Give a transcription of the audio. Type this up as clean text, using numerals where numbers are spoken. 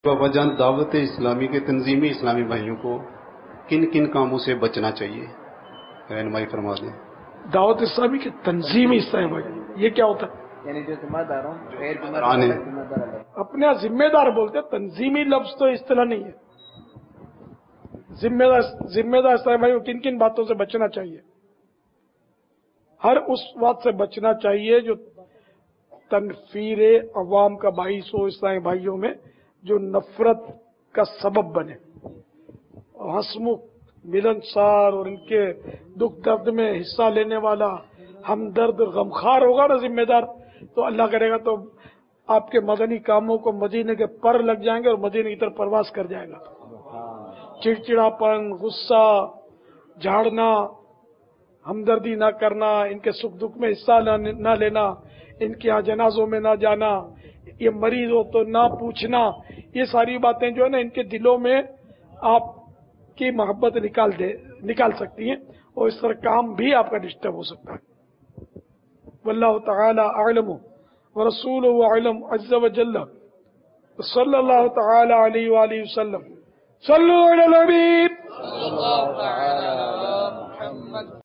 بابا جان، دعوت اسلامی کے تنظیمی اسلامی بھائیوں کو کن کن کاموں سے بچنا چاہیے، رہنمائی فرما دیں۔ دعوت اسلامی کے تنظیمی اسلامی بھائی، یہ کیا ہوتا ہے؟ یعنی جو ذمہ دار ہوں، اپنے ذمہ دار بولتے ہیں، تنظیمی لفظ تو اصطلاح نہیں ہے۔ ذمہ دار اسلامی بھائی کو کن کن باتوں سے بچنا چاہیے؟ ہر اس بات سے بچنا چاہیے جو تنفیر عوام کا باعث ہو اسلامی بھائیوں میں، جو نفرت کا سبب بنے۔ ہسمکھ، ملنسار اور ان کے دکھ درد میں حصہ لینے والا، ہمدرد، غمخوار ہوگا نا ذمہ دار، تو اللہ کرے گا تو آپ کے مدنی کاموں کو مدینے کے پر لگ جائیں گے اور مدینے کی طرف پرواز کر جائے گا۔ چڑچڑاپن، غصہ، جھاڑنا، ہمدردی نہ کرنا، ان کے سکھ دکھ میں حصہ نہ لینا، ان کے یہاں جنازوں میں نہ جانا، یہ مریض ہو تو نہ پوچھنا، یہ ساری باتیں جو ہے نا ان کے دلوں میں آپ کی محبت نکال سکتی ہیں، اور اس طرح کام بھی آپ کا ڈسٹرب ہو سکتا ہے۔ واللہ تعالی اعلم ورسولہ اعلم عز وجل، صلی اللہ تعالی علیہ وآلہ وسلم، صلوا علی الحبیب۔